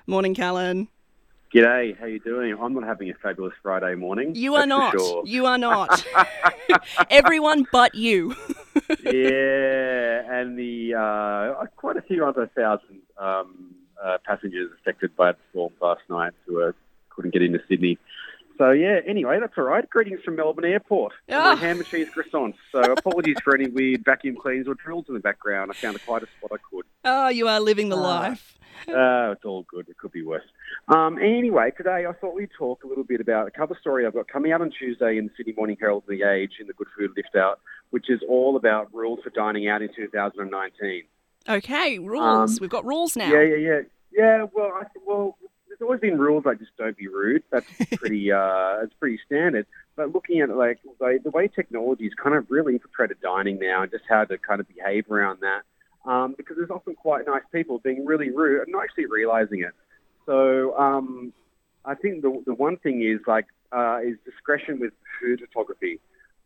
Morning, Callan. G'day, how you doing? I'm not having a fabulous Friday morning, You are that's for not. sure. You are not. Everyone but you. Yeah, and the quite a few other thousand passengers affected by the storm last night who couldn't get into Sydney. So yeah, anyway, that's all right. Greetings from Melbourne Airport and my Ah, ham and cheese croissants. So apologies for any weird vacuum cleans or drills in the background. I found quite a spot I could. you are living the Ah. life. It's all good. It could be worse. Anyway, today I thought we'd talk a little bit about a cover story I've got coming out on Tuesday in the Sydney Morning Herald and The Age in the Good Food Lift Out, which is all about rules for dining out in 2019. Okay, rules. Um, We've got rules yeah, now. yeah, yeah. Yeah, well, there's always been rules like just don't be rude. That's it's pretty standard. But looking at like the way technology's kind of really infiltrated dining now and just how to kind of behave around that, because there's often quite nice people being really rude and not actually realizing it. So I think the one thing is is discretion with food photography.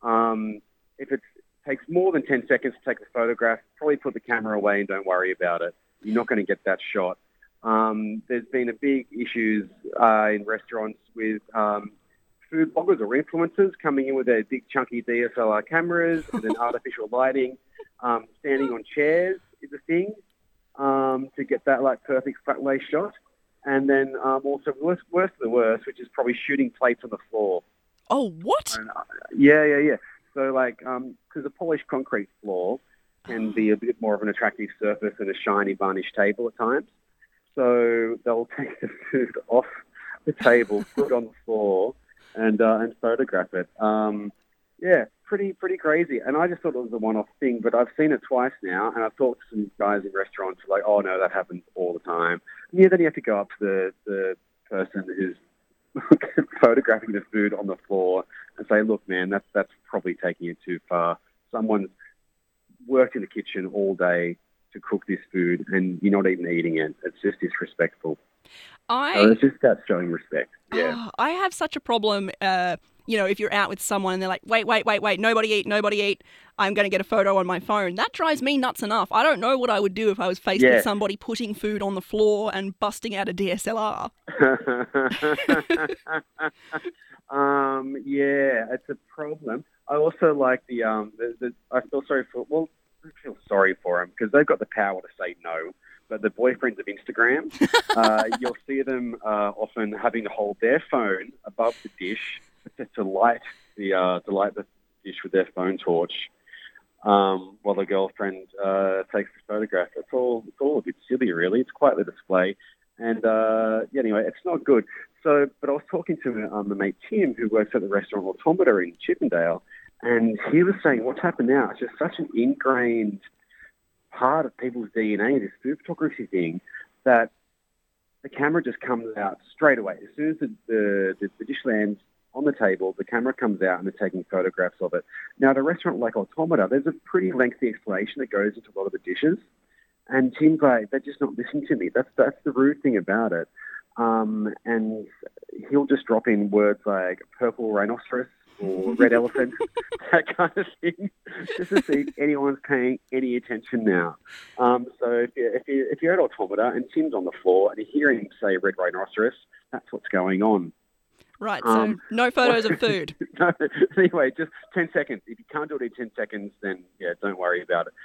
If it takes more than 10 seconds to take a photograph, probably put the camera away and don't worry about it. You're not going to get that shot. There's been a big issues in restaurants with food bloggers or influencers coming in with their big chunky DSLR cameras and then artificial lighting. Standing on chairs is a thing to get that like perfect flat lay shot. And then also worst of the worst, which is probably shooting plates on the floor. Oh, what? And, yeah. So because a polished concrete floor can be a bit more of an attractive surface than a shiny varnished table at times. So they'll take the food off the table, put it on the floor, and photograph it. Yeah, pretty crazy. And I just thought it was a one-off thing, but I've seen it twice now, and I've talked to some guys in restaurants who are like, oh no, that happens all the time. Yeah, then you have to go up to the person who's photographing the food on the floor and say, look, man, that's probably taking it too far. Someone's worked in the kitchen all day to cook this food and you're not even eating it. It's just disrespectful. So I it's just that showing respect. Yeah. I have such a problem. If you're out with someone and they're like, wait, nobody eat, nobody eat. I'm going to get a photo on my phone. That drives me nuts enough. I don't know what I would do if I was faced with Yeah. somebody putting food on the floor and busting out a DSLR. Yeah, it's a problem. I also like I feel sorry I feel sorry for them because they've got the power to say no. But the boyfriends of Instagram, you'll see them often having to hold their phone above the dish to light the dish with their phone torch while the girlfriend takes the photograph. It's all a bit silly, really. It's quite the display, and anyway, it's not good. So, but I was talking to my mate Tim, who works at the restaurant Automata in Chippendale, and he was saying what's happened now. It's just such an ingrained part of people's DNA, this food photography thing, that the camera just comes out straight away. As soon as the dish lands on the table, the camera comes out and they're taking photographs of it. Now, at a restaurant like Automata, there's a pretty lengthy explanation that goes into a lot of the dishes. And Tim's like, they're just not listening to me. That's the rude thing about it. And he'll just drop in words like purple rhinoceros or red elephant, that kind of thing, just to see if anyone's paying any attention now. So if you're at Automata and Tim's on the floor and you hear him say red rhinoceros, that's what's going on. Right, so Um, no photos of food. no, anyway, just 10 seconds. If you can't do it in 10 seconds, then yeah, don't worry about it.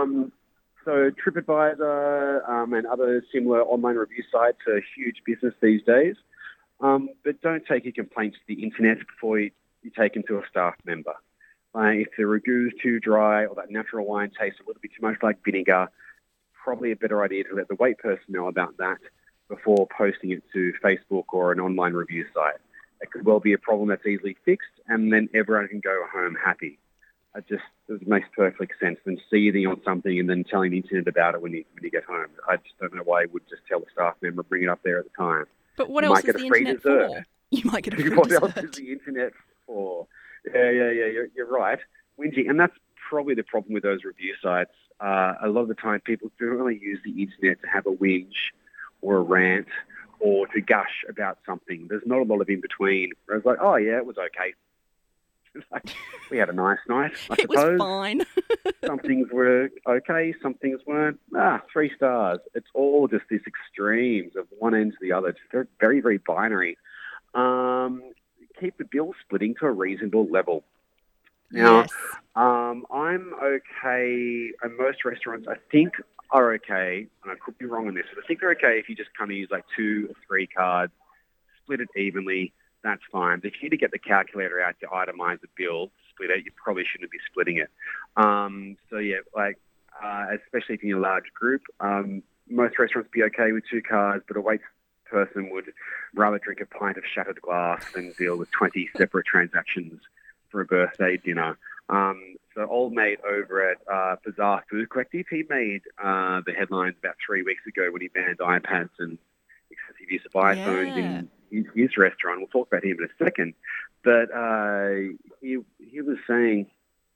So TripAdvisor and other similar online review sites are a huge business these days. But don't take your complaints to the internet before you take them to a staff member. If the review's too dry or that natural wine tastes a little bit too much like vinegar, probably a better idea to let the wait person know about that before posting it to Facebook or an online review site. It could well be a problem that's easily fixed, and then everyone can go home happy. It makes perfect sense than seething on something and then telling the internet about it when you get home. I just don't know why you would just tell a staff member, bring it up there at the time. But what You else might is get a the free internet dessert. for? You might get a free What else is dessert. the internet for? Yeah. You're right. Whinging, and that's probably the problem with those review sites. A lot of the time, people don't really use the internet to have a whinge or a rant or to gush about something. There's not a lot of in between. Whereas, like, oh yeah, it was okay. Like, we had a nice night, I It was suppose. fine. Some things were okay, some things weren't. 3 stars. It's all just these extremes of one end to the other. It's very, very binary. Um, Keep the bill splitting to a reasonable level. Now, Yes. I'm okay, and most restaurants I think are okay, and I could be wrong on this, but I think they're okay if you just kind of use like 2 or 3 cards, split it evenly, that's fine. But if you need to get the calculator out to itemize the bill, split it, you probably shouldn't be splitting it. So yeah, like, especially if you're in a large group, most restaurants be okay with 2 cards, but a wait person would rather drink a pint of shattered glass than deal with 20 separate transactions for a birthday dinner. So old mate over at Bazaar Food Collective, he made the headlines about 3 weeks ago when he banned iPads and excessive use of iPhones Yeah. in his restaurant. We'll talk about him in a second. But he was saying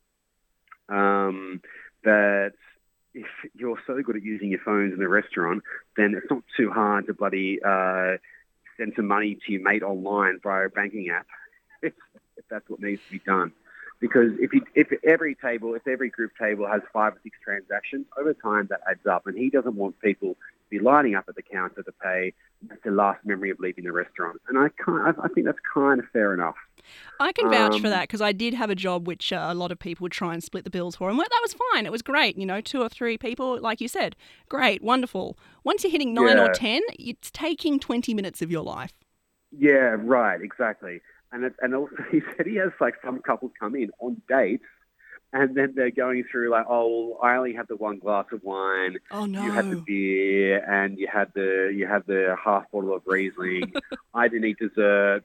that if you're so good at using your phones in the restaurant, then it's not too hard to bloody send some money to your mate online via a banking app if that's what needs to be done. Because if every group table has 5 or 6 transactions, over time that adds up, and he doesn't want people to be lining up at the counter to pay. That's their last memory of leaving the restaurant, and I think that's kind of fair enough. I can vouch for Um, that because I did have a job which a lot of people would try and split the bills for, and that was fine. It was great, 2 or 3 people, like you said, great, wonderful. Once you're hitting 9 or 10, it's taking 20 minutes of your life. yeah, right, exactly. And also he said he has like some couples come in on dates, and then they're going through like, oh, I only had the 1 glass of wine, Oh you had the no. beer, and you had the half bottle of Riesling. I didn't eat dessert.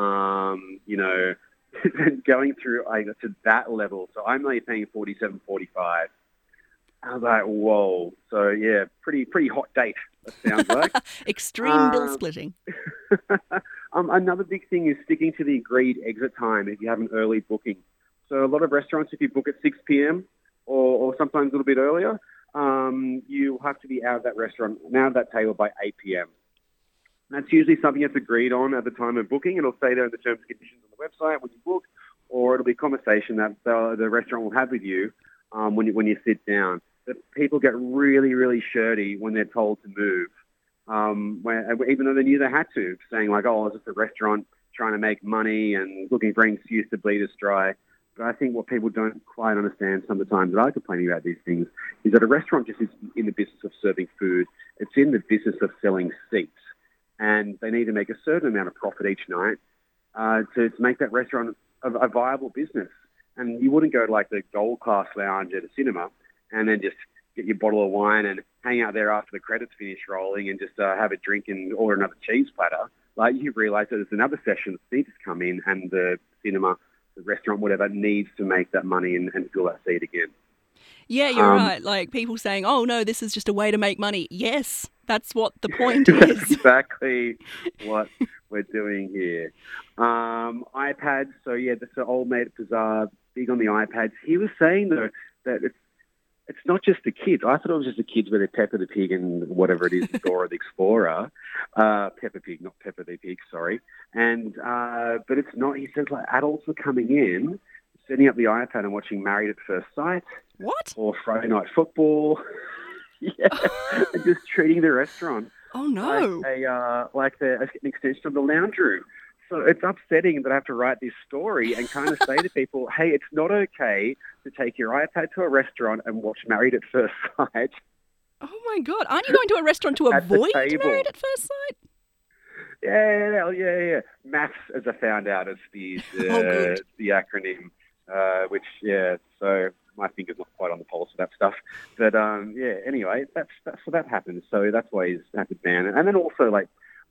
Going through to that level. So I'm only paying 47.45. I was like, whoa. So yeah, pretty hot date. That sounds like. Extreme bill Um, splitting. Another big thing is sticking to the agreed exit time if you have an early booking. So a lot of restaurants, if you book at 6 p.m. or sometimes a little bit earlier, you have to be out of that restaurant, out of that table by 8 p.m. That's usually something that's agreed on at the time of booking. It'll say there in the terms and conditions on the website when you book, or it'll be a conversation that the restaurant will have with you when you sit down. But people get really, really shirty when they're told to move, even though they knew they had to, saying like, oh, it's just a restaurant trying to make money and looking for an excuse to bleed us dry. But I think what people don't quite understand some of the times that I complain about these things is that a restaurant just is in the business of serving food. It's in the business of selling seats. And they need to make a certain amount of profit each night to make that restaurant a viable business. And you wouldn't go to like the gold class lounge at a cinema and then just get your bottle of wine and hang out there after the credits finish rolling and just have a drink and order another cheese platter. Like, you realise that there's another session that needs to come in, and the cinema, the restaurant, whatever, needs to make that money and fill that seat again. Yeah, you're Um, right. Like people saying, oh no, this is just a way to make money. Yes, that's what the point is. exactly what we're doing here. iPads. So yeah, that's an old mate at Bazaar, big on the iPads. He was saying though that it's not just the kids. I thought it was just the kids with their Peppa the Pig and whatever it is, Dora the Explorer. Peppa Pig, not Peppa the Pig, sorry. And but it's not. He says like adults are coming in, setting up the iPad and watching Married at First Sight What? or Friday Night Football. Yeah, and just treating the restaurant Oh no. like an extension of the lounge room. So it's upsetting that I have to write this story and kind of say to people, hey, it's not okay to take your iPad to a restaurant and watch Married at First Sight Oh my God. Aren't you going to a restaurant to at the avoid table. Married at First Sight? Yeah. MAFS, as I found out, is Oh, good. the acronym, which, yeah, so my finger's not quite on the pulse of that stuff. But, yeah, anyway, that's so that happens. So that's why he's had to ban it. And then also, like,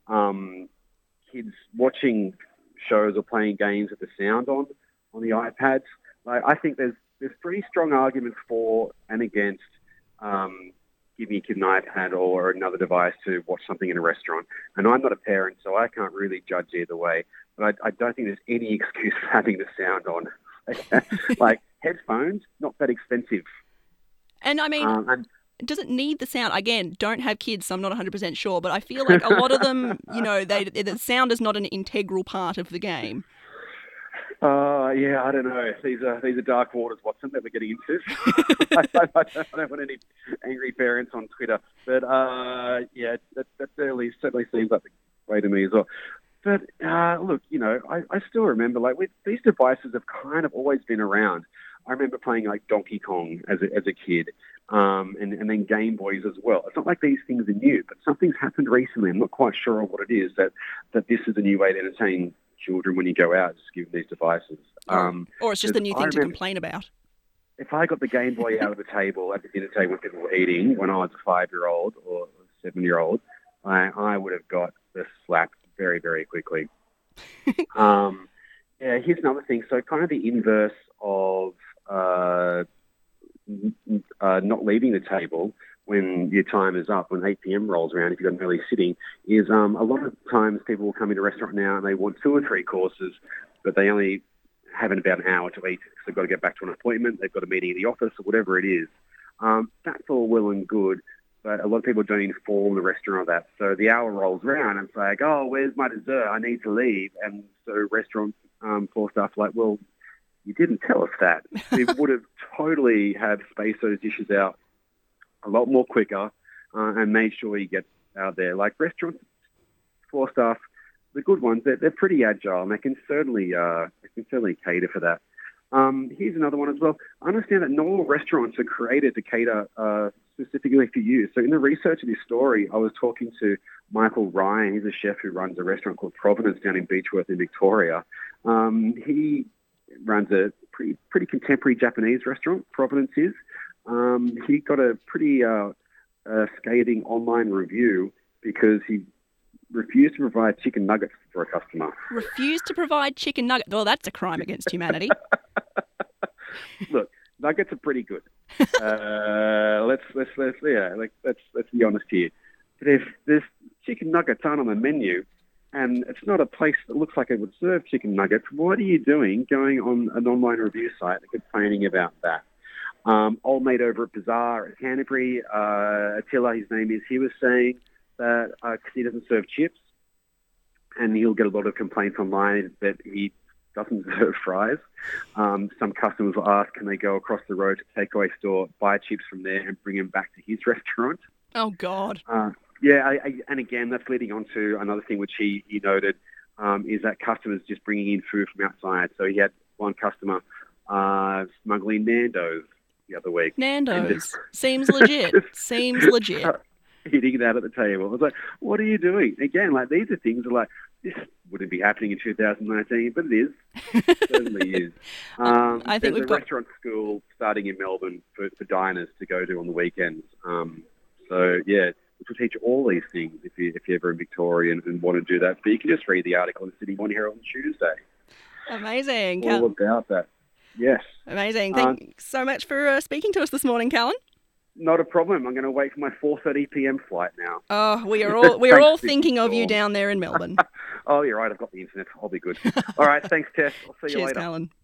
kids watching shows or playing games with the sound on the iPads. Like, I think there's pretty strong arguments for and against giving a kid an iPad or another device to watch something in a restaurant. And I'm not a parent, so I can't really judge either way. But I don't think there's any excuse for having the sound on. Like, headphones, not that expensive. And I mean, And does it need the sound? Again, don't have kids, so I'm not 100% sure, but I feel like a lot of them, the sound is not an integral part of the game. Yeah, I don't know. These are dark waters, Watson, that we're getting into. I don't want any angry parents on Twitter, but yeah, that certainly seems like the way to me as well. But look, I still remember these devices have kind of always been around. I remember playing like Donkey Kong as a kid, and then Game Boys as well. It's not like these things are new, but something's happened recently. I'm not quite sure what it is that this is a new way to entertain children when you go out, just give them these devices. Or it's just a new thing to complain about. If I got the Game Boy out of the table at the dinner table when people were eating, when I was a 5-year-old or 7-year-old, I would have got the slap very, very quickly. Yeah, here's another thing. So kind of the inverse of not leaving the table when your time is up, when 8 p.m. rolls around, if you've got an early sitting, is a lot of times people will come into a restaurant now and they want 2 or 3 courses, but they only have about an hour to eat because they've got to get back to an appointment, they've got a meeting at the office, or whatever it is. That's all well and good, but a lot of people don't inform the restaurant of that. So the hour rolls around and it's like, oh, where's my dessert? I need to leave. And so restaurants for stuff like, well, you didn't tell us that. We would have totally have spaced those dishes out a lot more quicker and made sure you get out there. Like restaurants for stuff, the good ones, they're pretty agile and they can certainly cater for that. Here's another one as well. I understand that not all restaurants are created to cater specifically for you. So in the research of this story, I was talking to Michael Ryan. He's a chef who runs a restaurant called Providence down in Beechworth in Victoria. He runs a pretty contemporary Japanese restaurant, Providence is. He got a pretty scathing online review because he refused to provide chicken nuggets for a customer. Refused to provide chicken nuggets? Well, that's a crime against humanity. Look, nuggets are pretty good. Let's be honest here. But if there's chicken nuggets aren't on the menu, and it's not a place that looks like it would serve chicken nuggets, what are you doing going on an online review site and complaining about that? Old mate over at Bazaar at Canterbury, Attila, his name is, he was saying that he doesn't serve chips, and he'll get a lot of complaints online that he doesn't serve fries. Some customers will ask, can they go across the road to a takeaway store, buy chips from there, and bring them back to his restaurant? Oh, God. Yeah, and again, that's leading on to another thing which he noted, is that customers just bringing in food from outside. So he had one customer smuggling Nando's the other week. Nando's. Seems legit. Seems legit. Eating that at the table. I was like, what are you doing? Again, like these are things that like, this wouldn't be happening in 2019, but it is. It certainly is. I think there's a restaurant school starting in Melbourne for diners to go to on the weekends. So, yeah, which will teach all these things if you're ever in Victoria and want to do that. But you can just read the article in the Sydney Morning Herald on Tuesday. Amazing. All about that. Yes. Amazing. Thanks so much for speaking to us this morning, Callan. Not a problem. I'm going to wait for my 4:30 p.m. flight now. Oh, we are all thinking of you down there in Melbourne. Oh, you're right. I've got the internet. I'll be good. All right. Thanks, Tess. I'll see you later. Cheers, Callan.